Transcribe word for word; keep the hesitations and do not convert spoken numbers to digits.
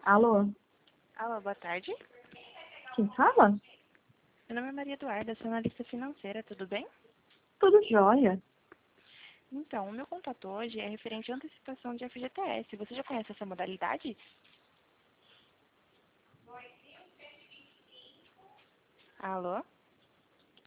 Alô, Alô, boa tarde. quem fala? Meu nome é Maria Eduarda, sou analista financeira, tudo bem? Tudo jóia. Então, o meu contato hoje é referente à antecipação de F G T S. Você já conhece essa modalidade? Alô?